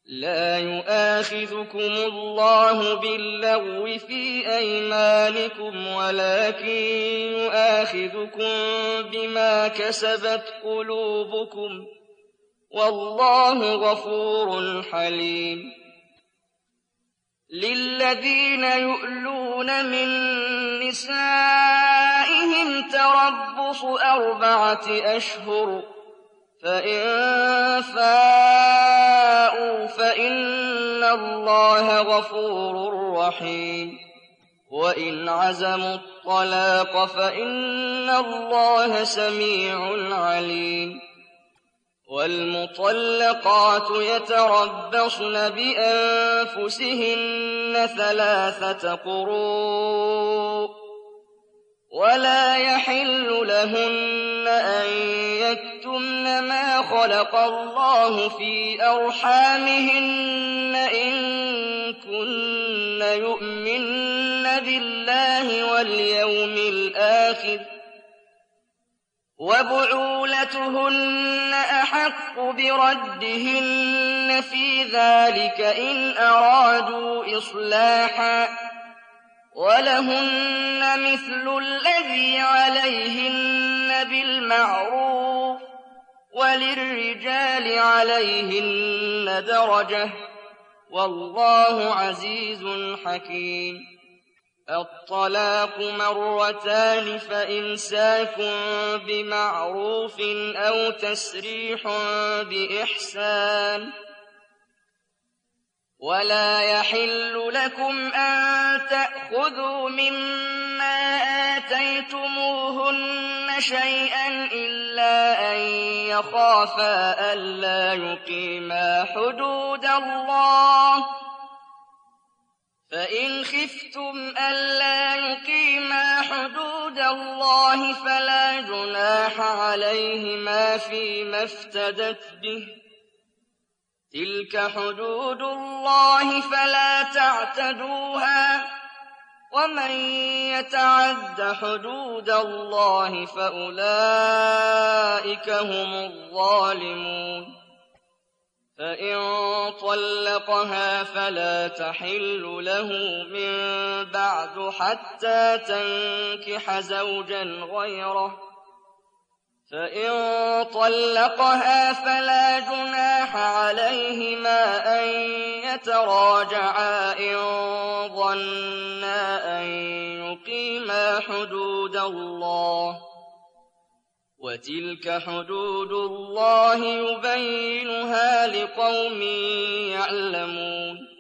لا يؤاخذكم الله باللغو في أيمانكم ولكن يؤاخذكم بما كسبت قلوبكم والله غفور حليم. للذين يؤلون من نسائهم تربص 4 أشهر فإن فاءوا فإن الله غفور رحيم. وإن عزموا الطلاق فإن الله سميع عليم. والمطلقات يتربصن بأنفسهن 3 قروء ولا يحل لهن أن يكتمن ما خلق الله في أرحامهن إن كن يؤمن بالله واليوم الآخر وبعولتهن أحق بردهن في ذلك إن أرادوا إصلاحا ولهن مثل الذي عليهن بالمعروف وللرجال عليهن درجة والله عزيز حكيم. الطلاق 2 فإمساك بمعروف أو تسريح بإحسان. ولا يحل لكم أن تأخذوا مما آتيتموهن شيئا إلا أن يخافا ألا يقيما حدود الله فإن خفتم ألا يقيما حدود الله فلا جناح عليهما فيما افتدت به تلك حدود الله فلا تعتدوها ومن يتعد حدود الله فأولئك هم الظالمون. فإن طلقها فلا تحل له من بعد حتى تنكح زوجا غيره فإن طلقها فلا جناح عليهما أن يتراجعا إن ظنا أن يقيما حدود الله وتلك حدود الله يبينها لقوم يعلمون.